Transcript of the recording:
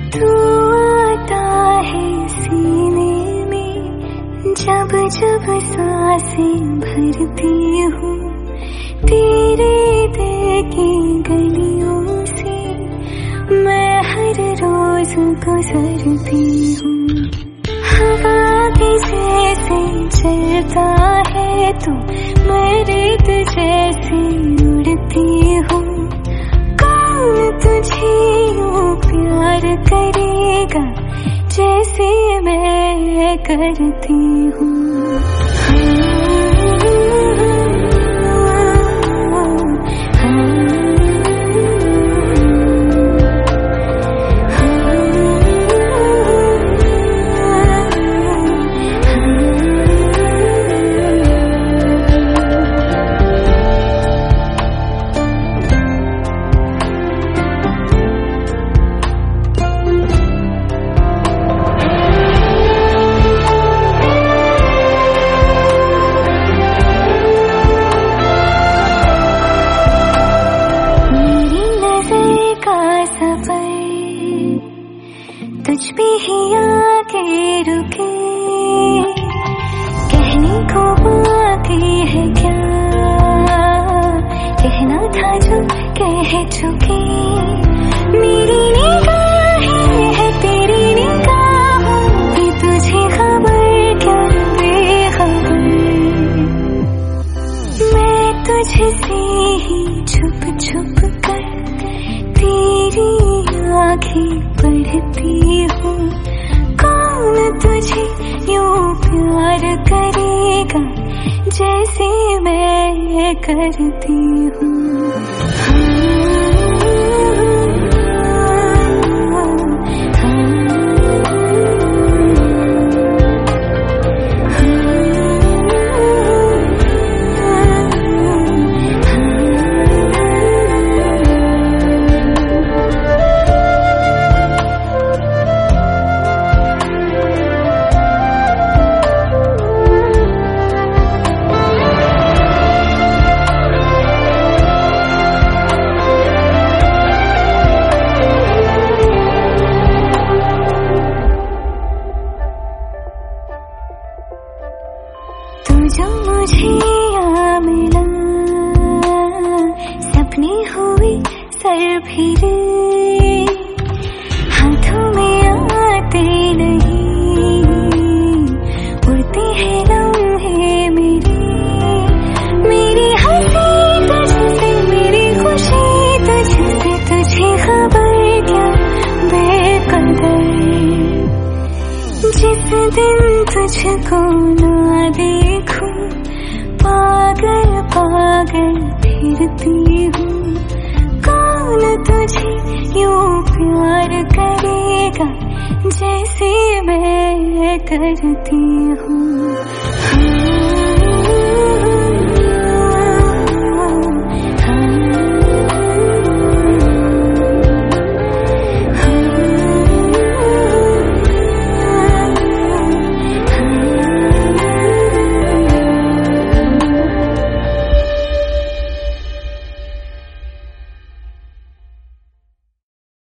तू आता है सीने में, जब जब सांसें भरती हूँ, तेरे दिल की गलियों से मैं हर रोज गुजरती हूँ। हवा के जैसे चलता है तू, मैं रेत जैसे उड़ती हूँ। कौन तुझे यूं प्यार करेगा जैसे मैं करती हूँ। तुझ पे ही आके रुके, कहने को बाकी है क्या, कहना था जो कह चुके। मेरी निगाहें है तेरी निगाहों की, तुझे खबर क्या बेखबर। मैं तुझसे ही छुप छुप कर तेरी आँखें पढ़ती हूँ। कौन तुझे यूं प्यार करेगा जैसे मैं करती हूँ। तू जो मुझे यहाँ मिला, सपने हुए सर फिरे, हाथों में आते नहीं, उड़ते हैं लम्हे मेरे। मेरी हंसी तुझसे, मेरी खुशी तुझसे, तुझे खबर क्या बेकदर। जिस दिन तुझको ना देखूं, पागल पागल फिरती हूँ। कौन तुझे यूं प्यार करेगा जैसे मैं करती हूँ।